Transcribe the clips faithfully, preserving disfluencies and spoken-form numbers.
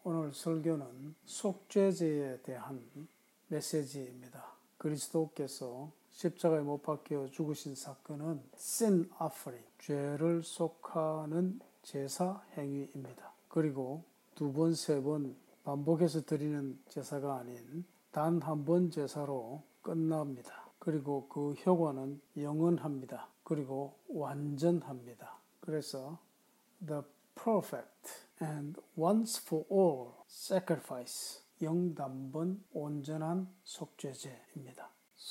오늘 설교는 속죄제에 대한 메시지입니다. 그리스도께서 십자가에 못 박혀 죽으신 사건은 sin offering, 죄를 속하는 제사 행위입니다. 그리고 두 번, 세 번 반복해서 드리는 제사가 아닌 단 한 번 제사로 끝납니다. 그리고 그 효과는 영원합니다. 그리고 완전합니다. 그래서 the perfect and once for all sacrifice, 영단번 온전한 속죄제입니다.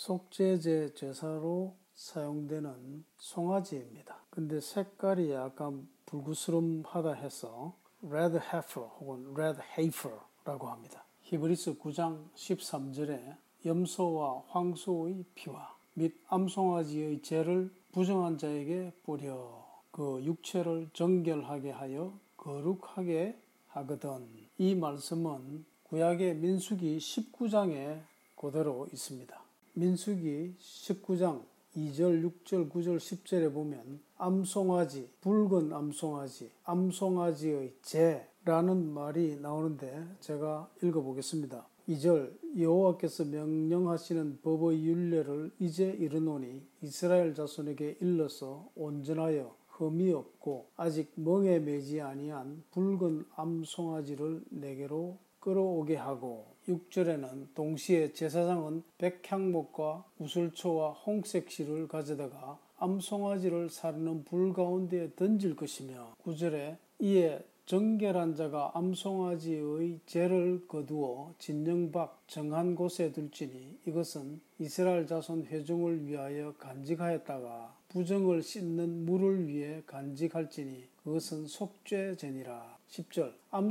속죄제 제사로 사용되는 송아지입니다. 근데 색깔이 약간 불구스름하다 해서 red heifer 혹은 red heifer라고 합니다. 히브리서 구 장 십삼 절에 염소와 황소의 피와 및 암송아지의 죄를 부정한 자에게 뿌려 그 육체를 정결하게 하여 거룩하게 하거든. 이 말씀은 구약의 민수기 십구 장에 그대로 있습니다. 민수기 십구 장 이 절, 육 절, 구 절, 십 절에 보면 암송아지, 붉은 암송아지, 암송아지의 죄라는 말이 나오는데 제가 읽어보겠습니다. 이 절, 여호와께서 명령하시는 법의 율례를 이제 이르노니 이스라엘 자손에게 일러서 온전하여 흠이 없고 아직 멍에 매지 아니한 붉은 암송아지를 내게로 끌어오게 하고, 육 절에는 동시에 제사장은 백향목과 우슬초와 홍색 실을 가져다가 암송아지를 사르는 불 가운데에 던질 것이며, 구 절에 이에 정결한 자가 암송아지의 죄를 거두어 진영 밖 정한 곳에 둘지니 이것은 이스라엘 자손 회중을 위하여 간직하였다가 부정을 씻는 물을 위해 간직할지니 그것은 속죄제니라. 십 절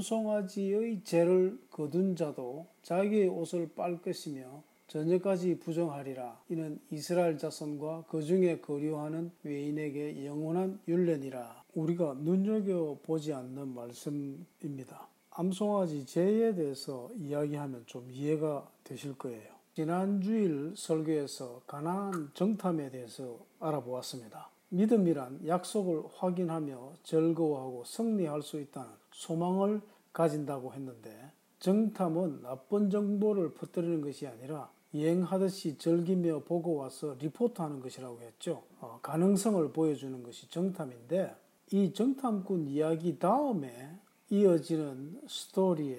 암송아지의 죄를 거둔 자도 자기의 옷을 빨 것이며 저녁까지 부정하리라. 이는 이스라엘 자손과 그 중에 거류하는 외인에게 영원한 율례니라. 우리가 눈여겨보지 않는 말씀입니다. 암송아지 죄에 대해서 이야기하면 좀 이해가 되실 거예요. 지난 주일 설교에서 가나안 정탐에 대해서 알아보았습니다. 믿음이란 약속을 확인하며 즐거워하고 승리할 수 있다는 소망을 가진다고 했는데, 정탐은 나쁜 정보를 퍼뜨리는 것이 아니라 여행하듯이 즐기며 보고 와서 리포트하는 것이라고 했죠. 어, 가능성을 보여주는 것이 정탐인데, 이 정탐꾼 이야기 다음에 이어지는 스토리에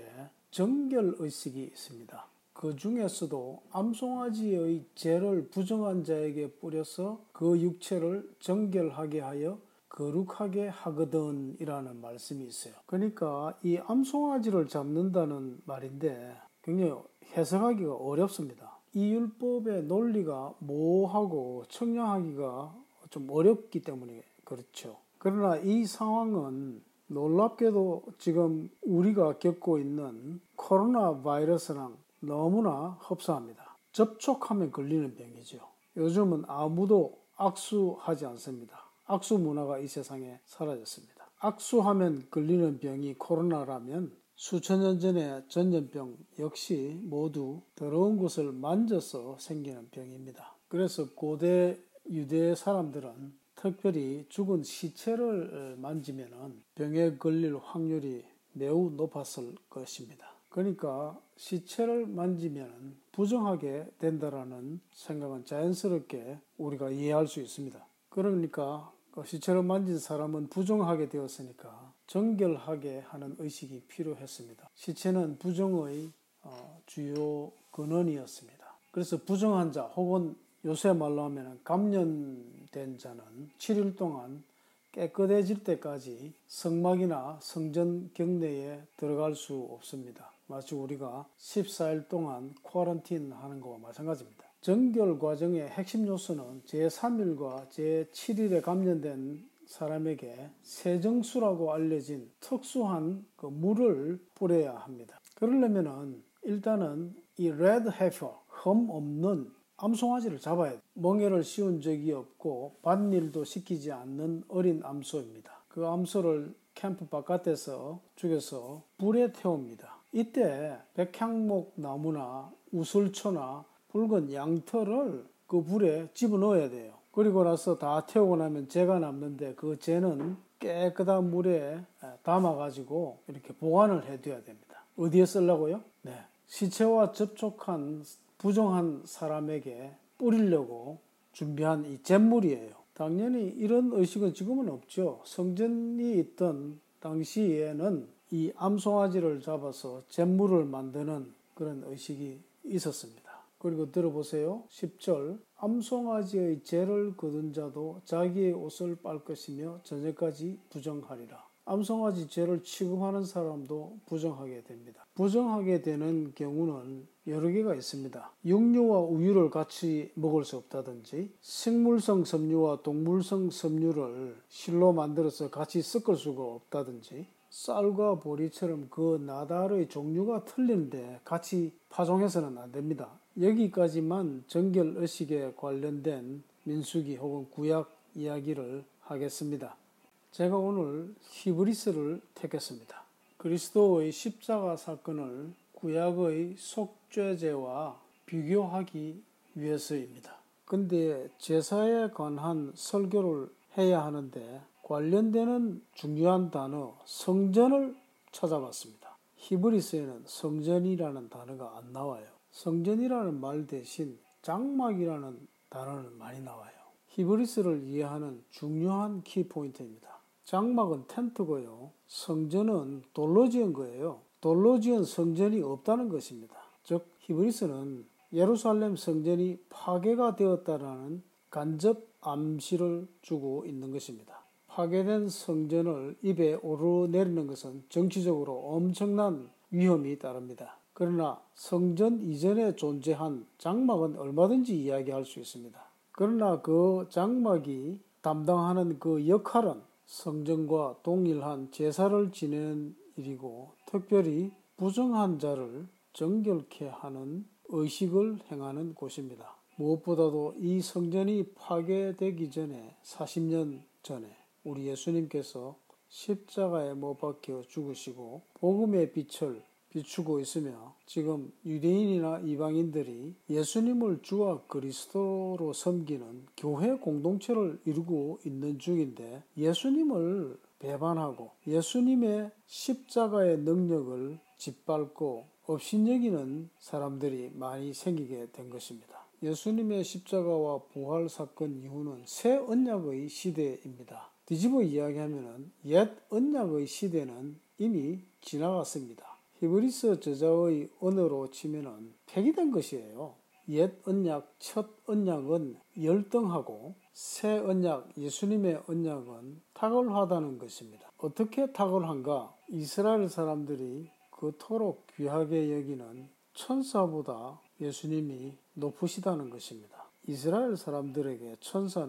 정결의식이 있습니다. 그 중에서도 암송아지의 죄를 부정한 자에게 뿌려서 그 육체를 정결하게 하여 거룩하게 하거든 이라는 말씀이 있어요. 그러니까 이 암송아지를 잡는다는 말인데 굉장히 해석하기가 어렵습니다. 이 율법의 논리가 모호하고 청량하기가 좀 어렵기 때문에 그렇죠. 그러나 이 상황은 놀랍게도 지금 우리가 겪고 있는 코로나 바이러스랑 너무나 흡사합니다. 접촉하면 걸리는 병이죠. 요즘은 아무도 악수하지 않습니다. 악수 문화가 이 세상에 사라졌습니다. 악수하면 걸리는 병이 코로나라면 수천 년 전의 전염병 역시 모두 더러운 것을 만져서 생기는 병입니다. 그래서 고대 유대 사람들은 특별히 죽은 시체를 만지면 병에 걸릴 확률이 매우 높았을 것입니다. 그러니까 시체를 만지면 부정하게 된다라는 생각은 자연스럽게 우리가 이해할 수 있습니다. 그러니까 시체를 만진 사람은 부정하게 되었으니까 정결하게 하는 의식이 필요했습니다. 시체는 부정의 주요 근원이었습니다. 그래서 부정한 자 혹은 요새 말로 하면 감염된 자는 칠 일 동안 깨끗해질 때까지 성막이나 성전 경내에 들어갈 수 없습니다. 마치 우리가 십사 일 동안 쿼런틴 하는 것과 마찬가지입니다. 정결 과정의 핵심 요소는 제삼 일과 제칠 일에 감염된 사람에게 세정수라고 알려진 특수한 그 물을 뿌려야 합니다. 그러려면은 일단은 이 레드 헤퍼, 흠 없는 암송아지를 잡아야 돼요. 멍에를 씌운 적이 없고 밭일도 시키지 않는 어린 암소입니다. 그 암소를 캠프 바깥에서 죽여서 불에 태웁니다. 이때 백향목 나무나 우슬초나 붉은 양털을 그 불에 집어넣어야 돼요. 그리고 나서 다 태우고 나면 재가 남는데 그 재는 깨끗한 물에 담아가지고 이렇게 보관을 해둬야 됩니다. 어디에 쓰려고요? 네. 시체와 접촉한 부정한 사람에게 뿌리려고 준비한 이 잿물이에요. 당연히 이런 의식은 지금은 없죠. 성전이 있던 당시에는 이 암송아지를 잡아서 잿물을 만드는 그런 의식이 있었습니다. 그리고 들어보세요. 십 절 암송아지의 죄를 거둔 자도 자기의 옷을 빨 것이며 저녁까지 부정하리라. 암송아지 죄를 취급하는 사람도 부정하게 됩니다. 부정하게 되는 경우는 여러 개가 있습니다. 육류와 우유를 같이 먹을 수 없다든지, 식물성 섬유와 동물성 섬유를 실로 만들어서 같이 섞을 수가 없다든지, 쌀과 보리처럼 그 나달의 종류가 틀린데 같이 파종해서는 안 됩니다. 여기까지만 정결의식에 관련된 민수기 혹은 구약 이야기를 하겠습니다. 제가 오늘 히브리서를 택했습니다. 그리스도의 십자가 사건을 구약의 속죄제와 비교하기 위해서입니다. 근데 제사에 관한 설교를 해야 하는데 관련되는 중요한 단어 성전을 찾아봤습니다. 히브리서에는 성전이라는 단어가 안 나와요. 성전이라는 말 대신 장막이라는 단어는 많이 나와요. 히브리서를 이해하는 중요한 키포인트입니다. 장막은 텐트고요. 성전은 돌로 지은 거예요. 돌로 지은 성전이 없다는 것입니다. 즉 히브리서는 예루살렘 성전이 파괴가 되었다라는 간접 암시를 주고 있는 것입니다. 파괴된 성전을 입에 오르내리는 것은 정치적으로 엄청난 위험이 따릅니다. 그러나 성전 이전에 존재한 장막은 얼마든지 이야기할 수 있습니다. 그러나 그 장막이 담당하는 그 역할은 성전과 동일한 제사를 지내는 일이고 특별히 부정한 자를 정결케 하는 의식을 행하는 곳입니다. 무엇보다도 이 성전이 파괴되기 전에 사십 년 전에 우리 예수님께서 십자가에 못 박혀 죽으시고 복음의 빛을 비추고 있으며 지금 유대인이나 이방인들이 예수님을 주와 그리스도로 섬기는 교회 공동체를 이루고 있는 중인데 예수님을 배반하고 예수님의 십자가의 능력을 짓밟고 업신여기는 사람들이 많이 생기게 된 것입니다. 예수님의 십자가와 부활 사건 이후는 새 언약의 시대입니다. 뒤집어 이야기하면 옛 언약의 시대는 이미 지나갔습니다. 히브리서 저자의 언어로 치면은 폐기된 것이에요. 옛 언약, 첫 언약은 열등하고 새 언약, 예수님의 언약은 탁월하다는 것입니다. 어떻게 탁월한가? 이스라엘 사람들이 그토록 귀하게 여기는 천사보다 예수님이 높으시다는 것입니다. 이스라엘 사람들에게 천사는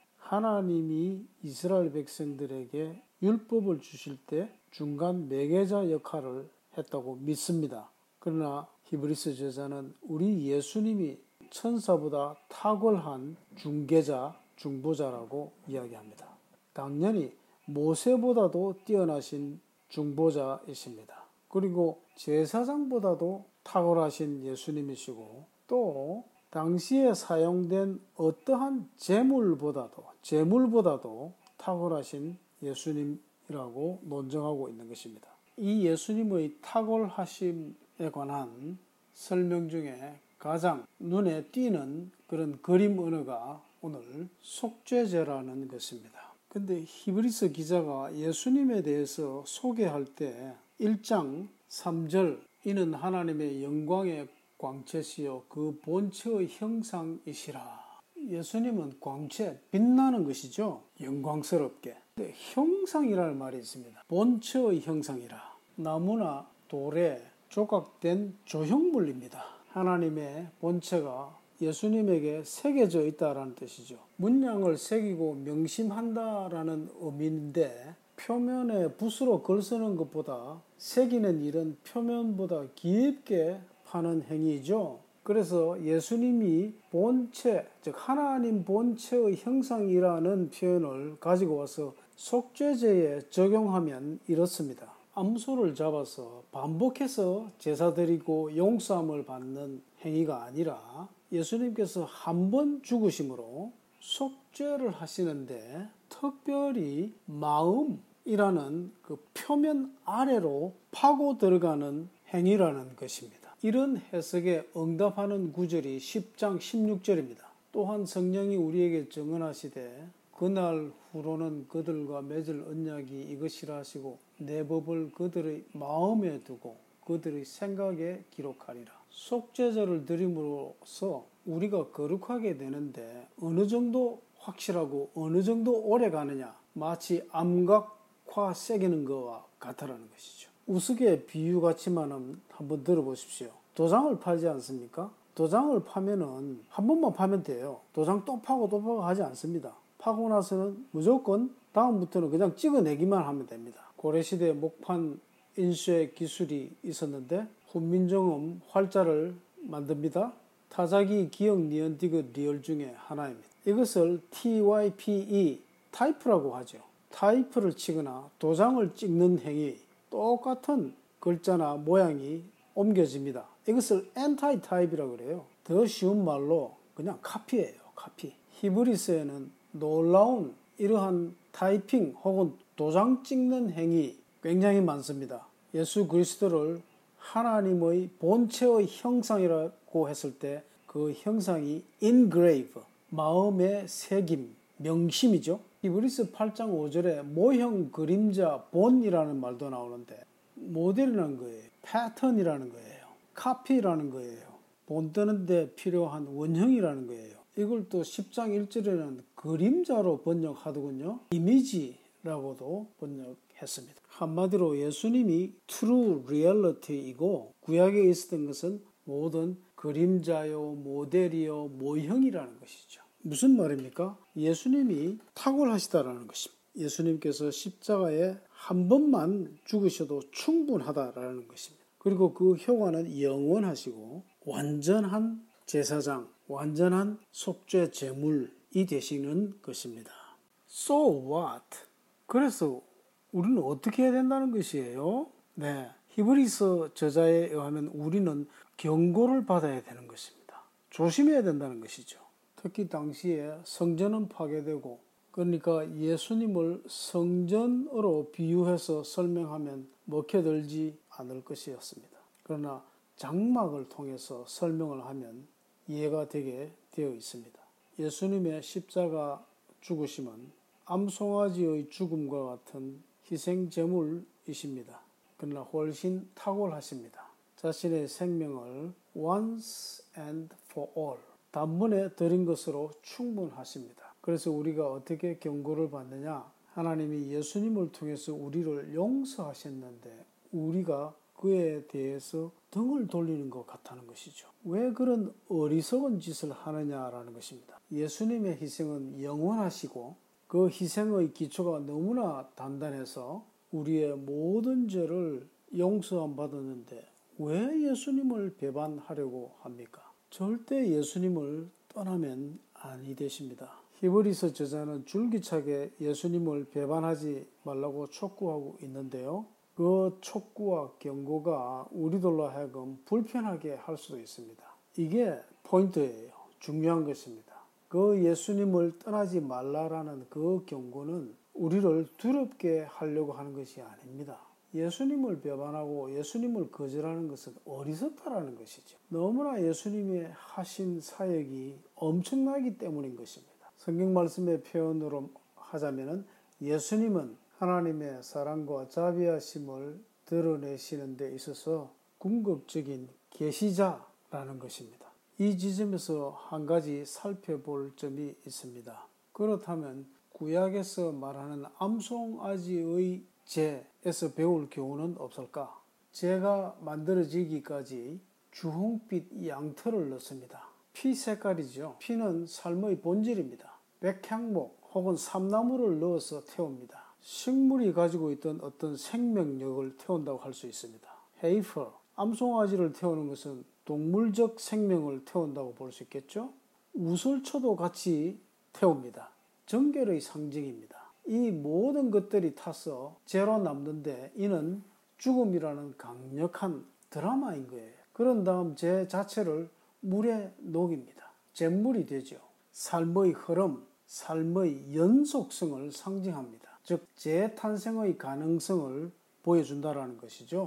하나님이 이스라엘 백성들에게 율법을 주실 때 중간 매개자 역할을 했다고 믿습니다. 그러나 히브리서 저자는 우리 예수님이 천사보다 탁월한 중개자, 중보자라고 이야기합니다. 당연히 모세보다도 뛰어나신 중보자이십니다. 그리고 제사장보다도 탁월하신 예수님이시고 또 당시에 사용된 어떠한 제물보다도 제물보다도 탁월하신 예수님이라고 논정하고 있는 것입니다. 이 예수님의 탁월하심에 관한 설명 중에 가장 눈에 띄는 그런 그림 언어가 오늘 속죄제라는 것입니다. 근데 히브리서 기자가 예수님에 대해서 소개할 때 일 장 삼 절 이는 하나님의 영광의 광채시요 그 본체의 형상이시라. 예수님은 광채, 빛나는 것이죠. 영광스럽게. 근데 형상이라는 말이 있습니다. 본체의 형상이라. 나무나 돌에 조각된 조형물입니다. 하나님의 본체가 예수님에게 새겨져 있다라는 뜻이죠. 문양을 새기고 명심한다라는 의미인데 표면에 붓으로 글 쓰는 것보다 새기는 일은 표면보다 깊게 파는 행위죠. 그래서 예수님이 본체, 즉 하나님 본체의 형상이라는 표현을 가지고 와서 속죄제에 적용하면 이렇습니다. 암소를 잡아서 반복해서 제사 드리고 용서함을 받는 행위가 아니라 예수님께서 한 번 죽으심으로 속죄를 하시는데 특별히 마음이라는 그 표면 아래로 파고 들어가는 행위라는 것입니다. 이런 해석에 응답하는 구절이 십 장 십육 절입니다. 또한 성령이 우리에게 증언하시되 그날 후로는 그들과 맺을 언약이 이것이라 하시고 내 법을 그들의 마음에 두고 그들의 생각에 기록하리라. 속죄제를 드림으로써 우리가 거룩하게 되는데 어느 정도 확실하고 어느 정도 오래 가느냐, 마치 암각화 새기는 것과 같다라는 것이죠. 우스개 비유 같지만은 한번 들어보십시오. 도장을 팔지 않습니까? 도장을 파면은 한 번만 파면 돼요. 도장 또 파고 또 파고 하지 않습니다. 파고 나서는 무조건 다음부터는 그냥 찍어내기만 하면 됩니다. 고려시대에 목판 인쇄 기술이 있었는데 훈민정음 활자를 만듭니다. 타자기, 기역, 니은, 디귿, 리얼 중에 하나입니다. 이것을 타이페, 타이프라고 하죠. 타이프를 치거나 도장을 찍는 행위, 똑같은 글자나 모양이 옮겨집니다. 이것을 엔타이타입이라고 그래요. 더 쉬운 말로 그냥 카피예요. 카피. 히브리서에는 놀라운 이러한 타이핑 혹은 도장 찍는 행위 굉장히 많습니다. 예수 그리스도를 하나님의 본체의 형상이라고 했을 때 그 형상이 engrave, 마음의 새김, 명심이죠. 히브리서 팔 장 오 절에 모형, 그림자, 본이라는 말도 나오는데 모델이라는 거예요. 패턴이라는 거예요. 카피라는 거예요. 본 뜨는데 필요한 원형이라는 거예요. 이걸 또 십 장 일 절에는 그림자로 번역하더군요. 이미지라고도 번역했습니다. 한마디로 예수님이 true reality이고 구약에 있었던 것은 모든 그림자요, 모델이요, 모형이라는 것이죠. 무슨 말입니까? 예수님이 탁월하시다라는 것입니다. 예수님께서 십자가에 한 번만 죽으셔도 충분하다라는 것입니다. 그리고 그 효과는 영원하시고 완전한 제사장, 완전한 속죄 제물이 되시는 것입니다. So what? 그래서 우리는 어떻게 해야 된다는 것이에요? 네, 히브리서 저자에 의하면 우리는 경고를 받아야 되는 것입니다. 조심해야 된다는 것이죠. 특히 당시에 성전은 파괴되고, 그러니까 예수님을 성전으로 비유해서 설명하면 먹혀들지 않을 것이었습니다. 그러나 장막을 통해서 설명을 하면 이해가 되게 되어 있습니다. 예수님의 십자가 죽으심은 암송아지의 죽음과 같은 희생제물이십니다. 그러나 훨씬 탁월하십니다. 자신의 생명을 once and for all 단번에 드린 것으로 충분하십니다. 그래서 우리가 어떻게 경고를 받느냐? 하나님이 예수님을 통해서 우리를 용서하셨는데 우리가 그에 대해서 등을 돌리는 것 같다는 것이죠. 왜 그런 어리석은 짓을 하느냐라는 것입니다. 예수님의 희생은 영원하시고 그 희생의 기초가 너무나 단단해서 우리의 모든 죄를 용서함 받았는데 왜 예수님을 배반하려고 합니까? 절대 예수님을 떠나면 아니 되십니다. 히브리서 저자는 줄기차게 예수님을 배반하지 말라고 촉구하고 있는데요. 그 촉구와 경고가 우리들로 하여금 불편하게 할 수도 있습니다. 이게 포인트예요. 중요한 것입니다. 그 예수님을 떠나지 말라라는 그 경고는 우리를 두렵게 하려고 하는 것이 아닙니다. 예수님을 배반하고 예수님을 거절하는 것은 어리석다라는 것이죠. 너무나 예수님이 하신 사역이 엄청나기 때문인 것입니다. 성경 말씀의 표현으로 하자면 예수님은 하나님의 사랑과 자비하심을 드러내시는 데 있어서 궁극적인 계시자라는 것입니다. 이 지점에서 한 가지 살펴볼 점이 있습니다. 그렇다면 구약에서 말하는 암송아지의 제에서 배울 교훈은 없을까? 제가 만들어지기까지 주홍빛 양털을 넣습니다. 피 색깔이죠. 피는 삶의 본질입니다. 백향목 혹은 삼나무를 넣어서 태웁니다. 식물이 가지고 있던 어떤 생명력을 태운다고 할 수 있습니다. 헤이퍼, 암송아지를 태우는 것은 동물적 생명을 태운다고 볼 수 있겠죠. 우슬초도 같이 태웁니다. 정결의 상징입니다. 이 모든 것들이 타서 죄로 남는데 이는 죽음이라는 강력한 드라마인 거예요. 그런 다음 죄 자체를 물에 녹입니다. 잿물이 되죠. 삶의 흐름, 삶의 연속성을 상징합니다. 즉 재탄생의 가능성을 보여준다라는 것이죠.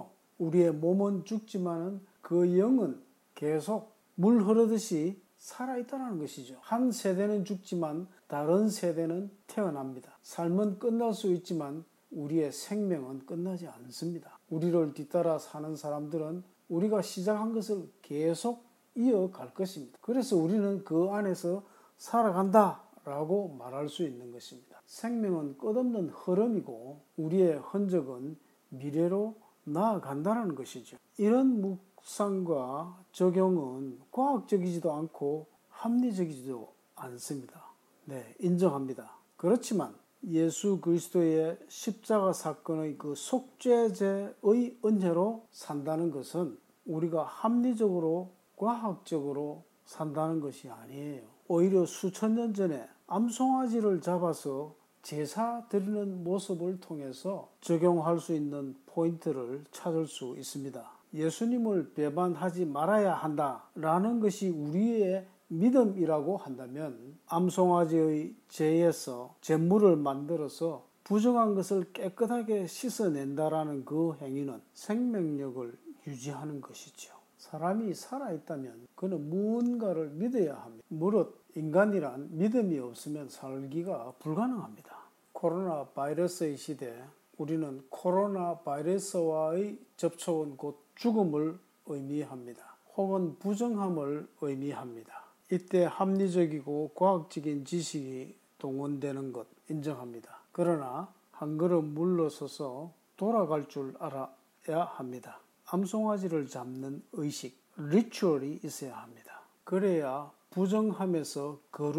우리의 몸은 죽지만은 그 영은 계속 물 흐르듯이 살아있다는 것이죠. 한 세대는 죽지만 다른 세대는 태어납니다. 삶은 끝날 수 있지만 우리의 생명은 끝나지 않습니다. 우리를 뒤따라 사는 사람들은 우리가 시작한 것을 계속 이어갈 것입니다. 그래서 우리는 그 안에서 살아간다 라고 말할 수 있는 것입니다. 생명은 끝없는 흐름이고 우리의 흔적은 미래로 나아간다는 것이죠. 이런 묵상과 적용은 과학적이지도 않고 합리적이지도 않습니다. 네, 인정합니다. 그렇지만 예수 그리스도의 십자가 사건의 그 속죄제의 은혜로 산다는 것은 우리가 합리적으로 과학적으로 산다는 것이 아니에요. 오히려 수천 년 전에 암송아지를 잡아서 제사 드리는 모습을 통해서 적용할 수 있는 포인트를 찾을 수 있습니다. 예수님을 배반하지 말아야 한다라는 것이 우리의 믿음이라고 한다면 암송아지의 제에서 제물을 만들어서 부정한 것을 깨끗하게 씻어낸다라는 그 행위는 생명력을 유지하는 것이죠. 사람이 살아있다면 그는 무언가를 믿어야 합니다. 무릇 인간이란 믿음이 없으면 살기가 불가능합니다. 코로나 바이러스의 시대, 우리는 코로나 바이러스와의 접촉은 곧 죽음을 의미합니다. 혹은 부정함을 의미합니다. 이때 합리적이고 과학적인 지식이 동원되는 것 인정합니다. 그러나 한 걸음 물러서서 돌아갈 줄 알아야 합니다. 암송아지를 잡는 의식, 리추얼이 있어야 합니다. 그래야 부정함에서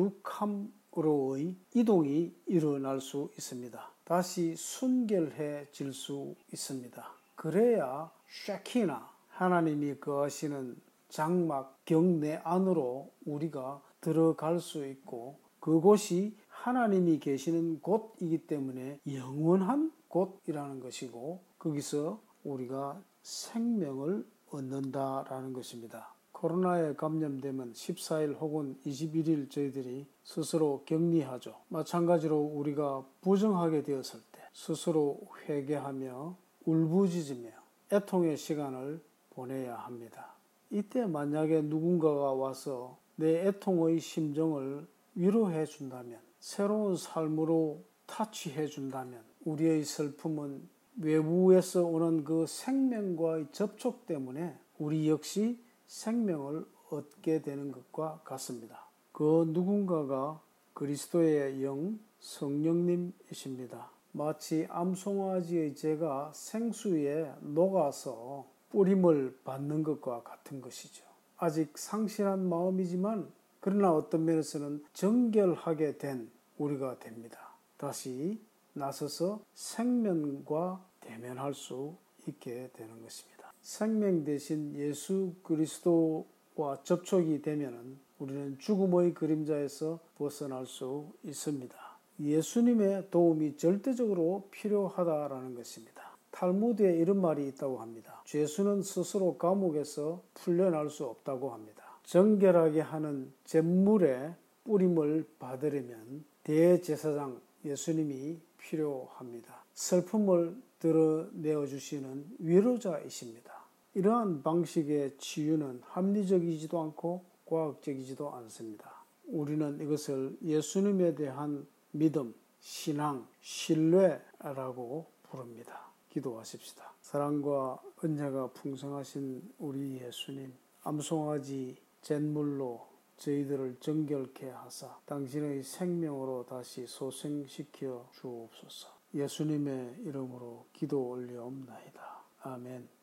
거룩함으로의 이동이 일어날 수 있습니다. 다시 순결해질 수 있습니다. 그래야 샤키나, 하나님이 거하시는 장막 경내 안으로 우리가 들어갈 수 있고 그곳이 하나님이 계시는 곳이기 때문에 영원한 곳이라는 것이고 거기서 우리가 생명을 얻는다라는 것입니다. 코로나에 감염되면 십사 일 혹은 이십일 일 저희들이 스스로 격리하죠. 마찬가지로 우리가 부정하게 되었을 때 스스로 회개하며 울부짖으며 애통의 시간을 보내야 합니다. 이때 만약에 누군가가 와서 내 애통의 심정을 위로해 준다면, 새로운 삶으로 타치해 준다면 우리의 슬픔은 외부에서 오는 그 생명과의 접촉 때문에 우리 역시 생명을 얻게 되는 것과 같습니다. 그 누군가가 그리스도의 영, 성령님이십니다. 마치 암송아지의 재가 생수에 녹아서 뿌림을 받는 것과 같은 것이죠. 아직 상실한 마음이지만 그러나 어떤 면에서는 정결하게 된 우리가 됩니다. 다시 나서서 생명과 대면할 수 있게 되는 것입니다. 생명 대신 예수 그리스도와 접촉이 되면 우리는 죽음의 그림자에서 벗어날 수 있습니다. 예수님의 도움이 절대적으로 필요하다라는 것입니다. 탈무드에 이런 말이 있다고 합니다. 죄수는 스스로 감옥에서 풀려날 수 없다고 합니다. 정결하게 하는 제물의 뿌림을 받으려면 대제사장 예수님이 필요합니다. 슬픔을 드러내어 주시는 위로자이십니다. 이러한 방식의 치유는 합리적이지도 않고 과학적이지도 않습니다. 우리는 이것을 예수님에 대한 믿음, 신앙, 신뢰라고 부릅니다. 기도하십시다. 사랑과 은혜가 풍성하신 우리 예수님, 암송아지 잿물로 저희들을 정결케 하사 당신의 생명으로 다시 소생시켜 주옵소서. 예수님의 이름으로 기도 올려옵나이다. 아멘.